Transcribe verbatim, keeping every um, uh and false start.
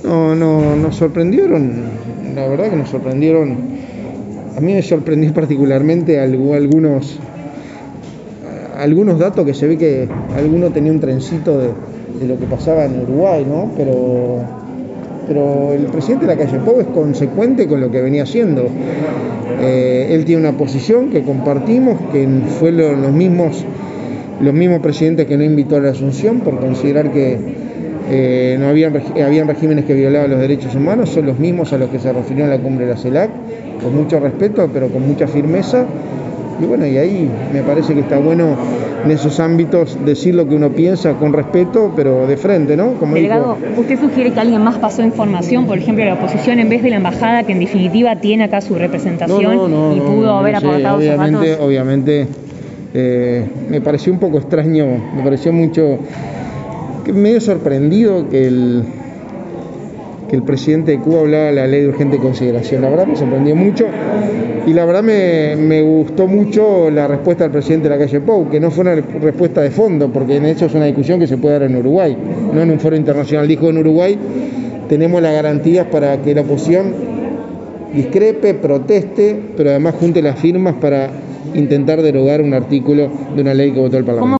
No, no, nos sorprendieron, la verdad que nos sorprendieron. A mí me sorprendió particularmente algo- algunos, algunos datos que se ve que alguno tenía un trencito de, de lo que pasaba en Uruguay, ¿no? Pero, pero el presidente de la calle Pou es consecuente con lo que venía haciendo. Eh, él tiene una posición que compartimos, que fue lo- los mismos, los mismos presidentes que no invitó a la Asunción por considerar que Eh, no habían, habían regímenes que violaban los derechos humanos, son los mismos a los que se refirió en la cumbre de la CELAC, con mucho respeto, pero con mucha firmeza. Y bueno, y ahí me parece que está bueno en esos ámbitos decir lo que uno piensa con respeto, pero de frente, ¿no? Como Delegado, dijo, ¿usted sugiere que alguien más pasó información, por ejemplo, la oposición, en vez de la embajada, que en definitiva tiene acá su representación no, no, no, y no, pudo no, haber no sé, aportado sus obviamente, datos? obviamente eh, me pareció un poco extraño, me pareció mucho, que medio sorprendido que el que el presidente de Cuba hablaba de la ley de urgente consideración. La verdad me sorprendió mucho y la verdad me, me gustó mucho la respuesta del presidente de la calle Pou, que no fue una respuesta de fondo, porque en eso es una discusión que se puede dar en Uruguay, no en un foro internacional. Dijo, en Uruguay tenemos las garantías para que la oposición discrepe, proteste, pero además junte las firmas para intentar derogar un artículo de una ley que votó el Parlamento.